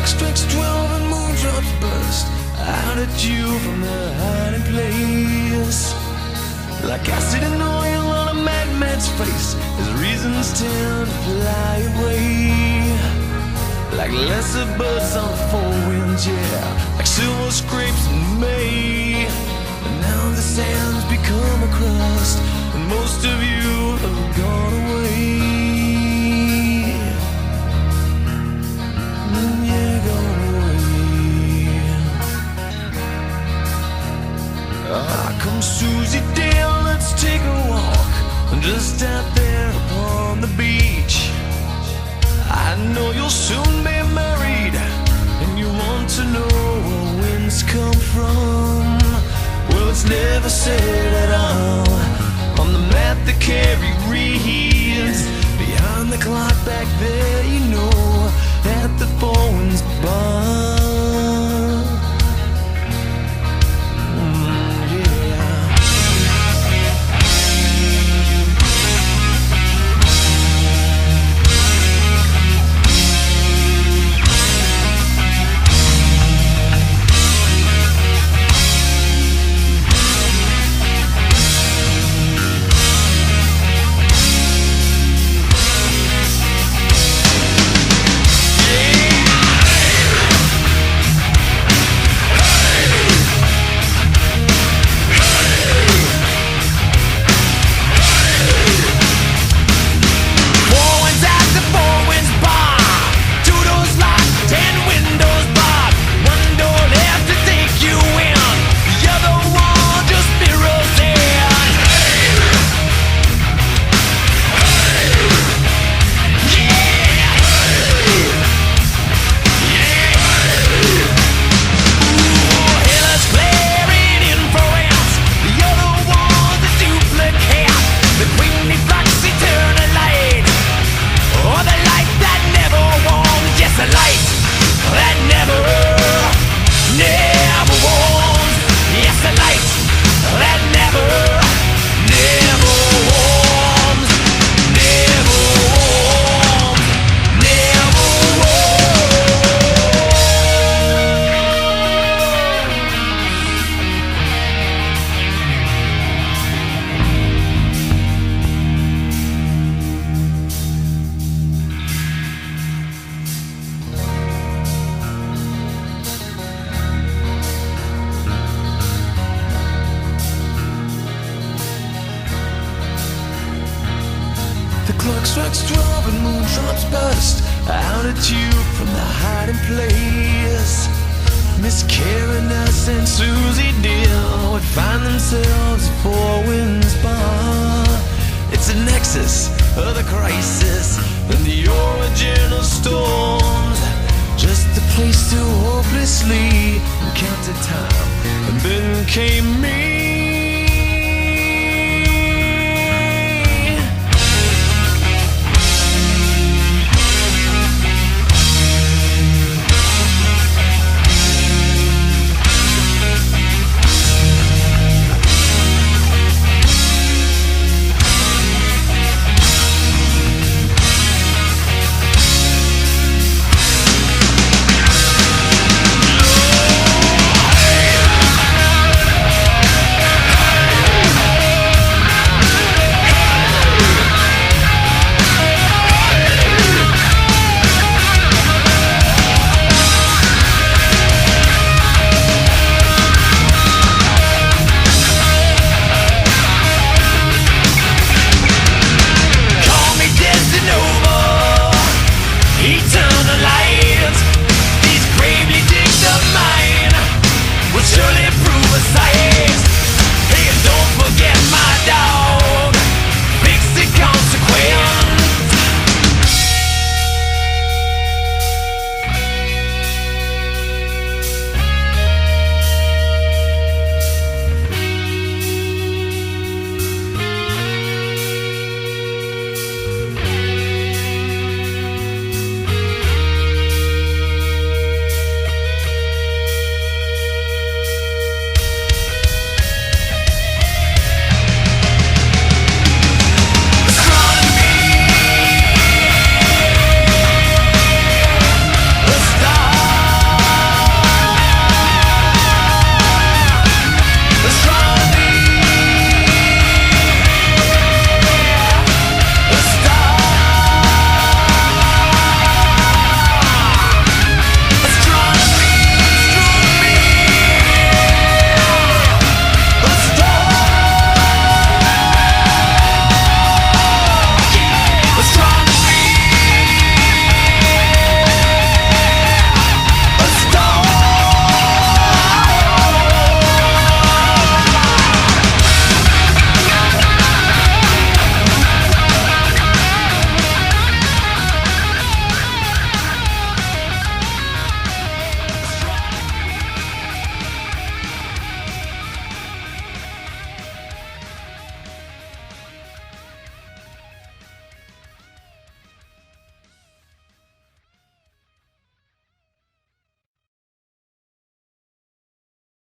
strikes 12 and moondrops burst out at you from their hiding place. Like acid and oil on a madman's face, his reasons tend to fly away. Like lesser birds on the four winds, yeah, like silver scrapes in May. And now the sand's become a crust, and most of you have gone away. Yeah, gone away. Ah, come Susie Dale, let's take a walk, just out there upon the beach. I know you'll soon be married, and you want to know where winds come from. Well, it's never said at all on the map that Carrie reads. Behind the clock back there, you know that the four winds bar. The clock strikes 12 and moondrops burst out at you from the hiding place. Miss Karen and Susie Deal would find themselves at Four Winds Bar. It's a nexus of the crisis and the origin of storms. Just a place to hopelessly count to time. And then came me.